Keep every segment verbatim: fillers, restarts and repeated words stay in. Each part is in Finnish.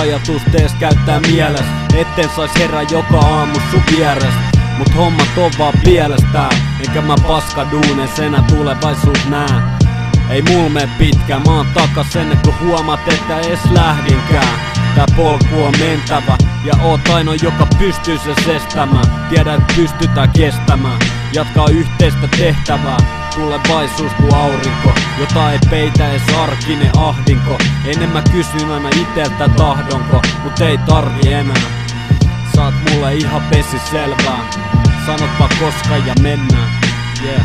ajatus tees käyttää mieles, etten sais herää joka aamu sun vieres. Mut hommat on vaan pielestään, enkä mä paska duunes enää tulevaisuus nää. Ei mul mee pitkään, mä oon takas ennen kun huomaat, että ees lähdinkään. Tää polku on mentävä, ja oot ainoa joka pystyy se sestämään. Tiedä et pystytään kestämään, jatkaa yhteistä tehtävää. Tulevaisuus ku aurinko, jota ei peitä ees arkinen ahdinko. Enemmän kysyn aina iteltä tahdonko, mut ei tarvi enää. Saat mulle ihan pesi selvää, sanot vaan koska ja mennään, yeah.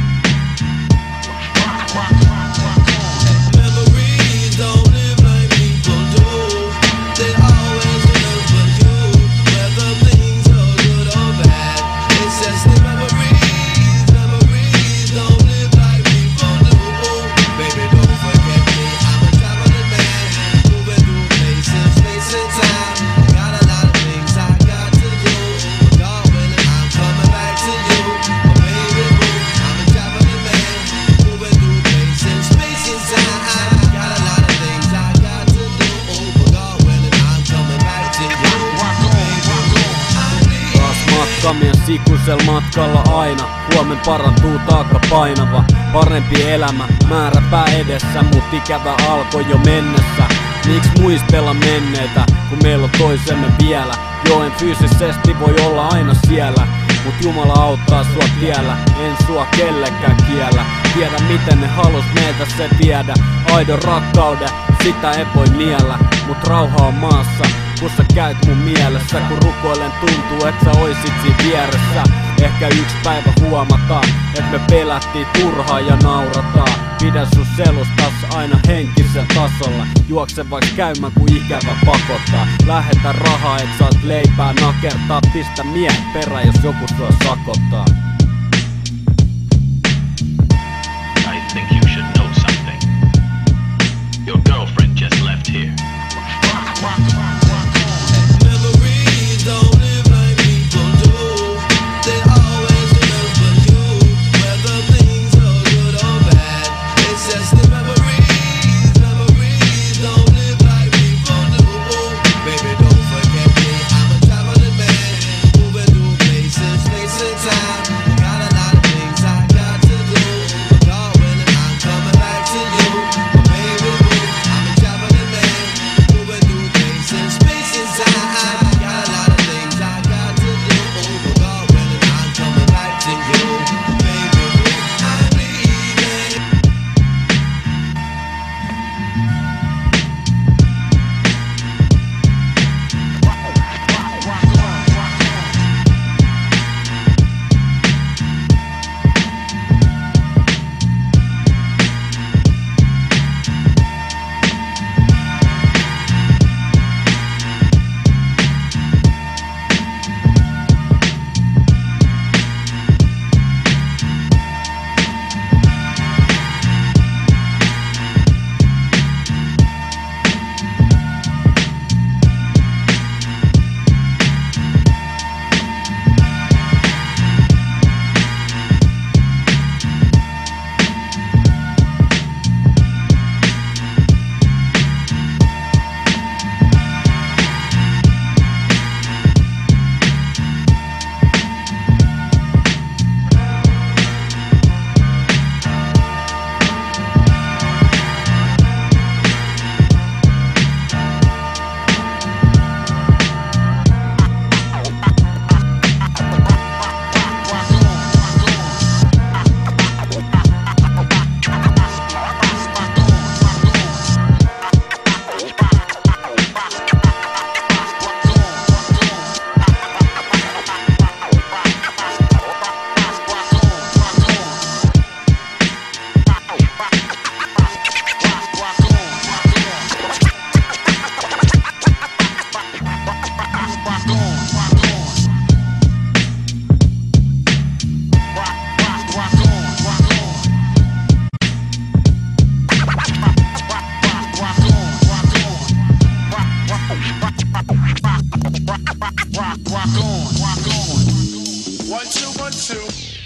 Kamien sikusel matkalla aina, huomen parantuu taakka painava. Parempi elämä, määräpää edessä, mut ikävä alkoi jo mennessä. Miks muistella menneitä, kun meillä on toisemme vielä? Jo en fyysisesti voi olla aina siellä, mut Jumala auttaa sua tiellä, en sua kellekään kiellä. Tiedä miten ne halus meiltä se viedä, aidon rakkauden, sitä ei voi niellä. Mut rauha on maassa, kun sä käyt mun mielessä. Kun rukoilen tuntuu, et sä oisit siinä vieressä. Ehkä yksi päivä huomataan, et me pelättiin turhaa ja naurataan. Pidä sun selustas aina henkisellä tasolla, juokse vaikka käymään kun ikävä pakottaa. Lähetä rahaa et saat leipää nakertaa, pistä miehet perään jos joku sua sakottaa. I think you should know something. Your girlfriend just left here. One, two, one, two.